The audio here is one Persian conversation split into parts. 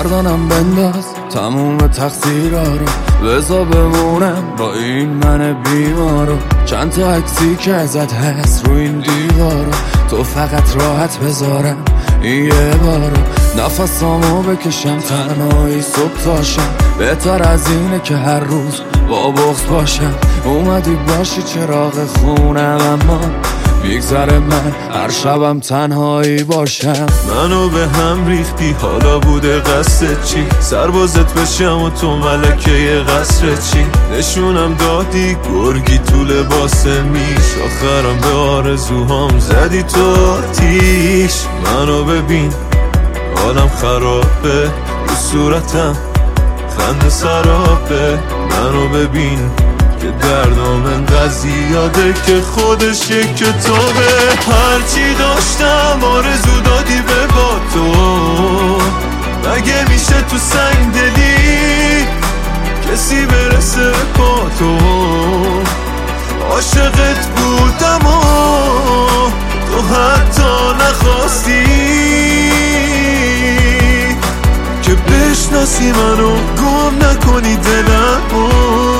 گردنم بنداز تموم تقصیرها رو، بذار بمونم با این من بیمارو. چند تا عکسی که ازت هست رو این دیوارو، تو فقط راحت بذارم این یه بارو. نفسامو بکشم تنهایی صبح تاشم، بهتر از اینه که هر روز با بغض باشم. اومدی باشی چراغ خونم، اما میگذره من هر شبم تنهایی باشم. منو به هم ریختی، حالا بوده قصد چی؟ سربازت بشم و تو ملکه قصر چی؟ نشونم دادی گرگی تو لباس میش، آخرم به آرزوهام زدی تو آتیش. منو ببین حالم خرابه، رو صورتم خنده سرابه. منو ببین که دردم انقدر زیاده که خودش یک کتابه. هرچی داشتم آرزو دادی به با تو، مگه میشه تو سنگ دلی کسی برسه با تو؟ عاشقت بودم و تو حتی نخواستی که بشناسی منو، گم نکنی دلمو.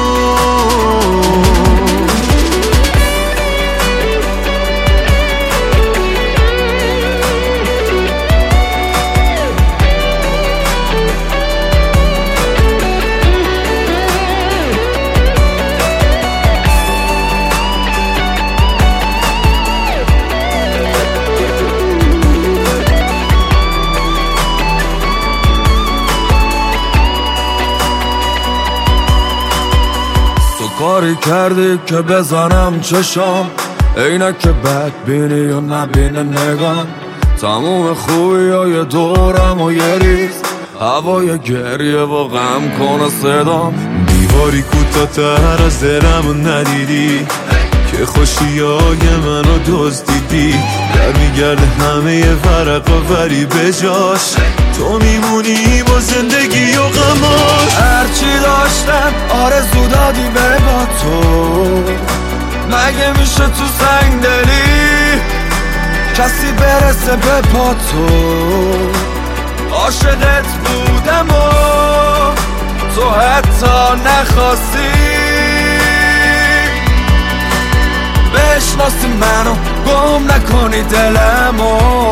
کاری کردی که بزنم چشام، عینک که بدبینی و نبینه نگام. تموم خوبی های دورم و یه ریز هوای گریه و غم کنه صدام. دیواری کوتاه‌تر از دلمو ندیدی که خوشیای منو دزدیدی. در میگرده همه ورقا ولی بجاش تو میمونی با زندگی و غماش. هرچی داشتم آرزو دادی به با تو، مگه میشه تو سنگ دلی کسی برسه به پا تو؟ عاشقت بودم و تو حتی نخواستی بشناسی منو، گم نکنی دلمو.